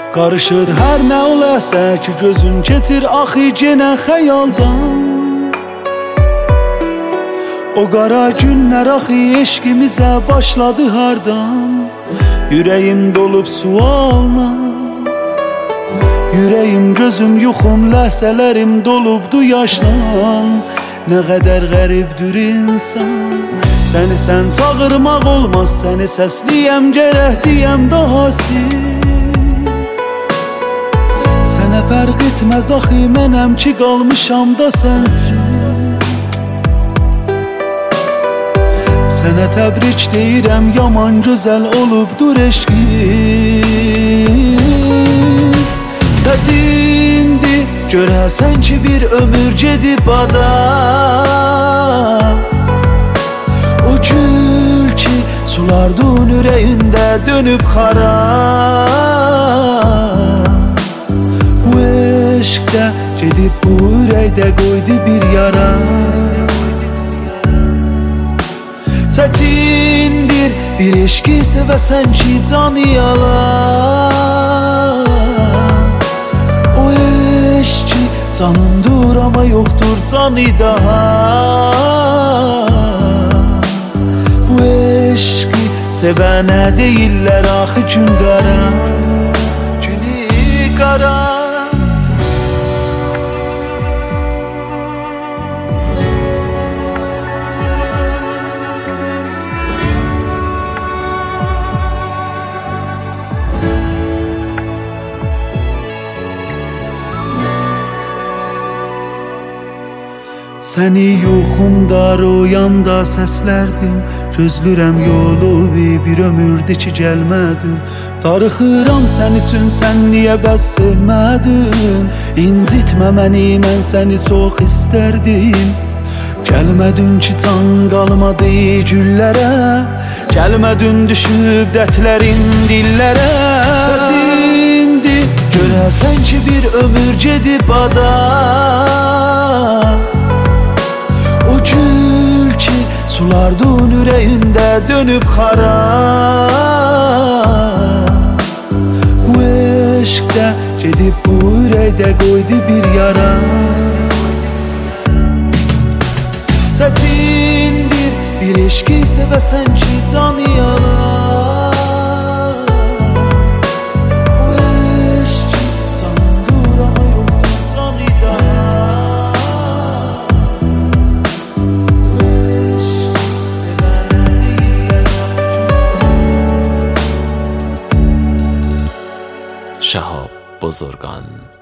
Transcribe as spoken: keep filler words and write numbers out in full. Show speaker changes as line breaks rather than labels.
Qarışır hər nə oləsə ki gözüm keçir axı yenə xəyaldan. O qara günlər axı eşqimizə başladı hardan. Ürəyim dolub sualla, ürəyim gözüm yuxum ləhsələrim dolubdu yaşla. Nə qədər qəribdir insan, səni sən çağırmaq olmaz, səni səsliyəm gərək deyəm dahası. Sənə fərq etməz axı mənəm ki qalmışam da sənsiz. Sənə təbrik deyirəm, yaman gözəl olubdur eşqimiz. Çətindir görəsən ki bir ömür gedib ada. O gül ki sulardın ürəyində dönüb xara. Bu eşqdə gedib bu ürəkdə qoydu bir yara. Çətindir bir eşqi sevəsən ki canı yalan. O eşqi canındır ama yoxdur canı daha. Bu eşqi sevənə deyirlər axı gün qara, günü qara. Səni yuxumda, rüyamda səslərdim. Gözlürəm yolu bir ömürdür ki gəlmədim. Darıxıram sən üçün, sən niyə bəs sevmədin? İncitmə məni, mən səni çox istərdim. Gəlmədin ki can qalmadı güllərə, gəlmədin düşüb dətlərin dillərə. Çətindir görəsən ki bir ömür gedib ada. O gül ki sulardın ürəyində dönüb xara. Bu eşqdə gedib bu ürəkdə qoydu bir yara. Çətindir bir eşqi sevəsən ki canı yalan. O eşqi canındır ama yoxdur canı daha.
شهاب بزرگان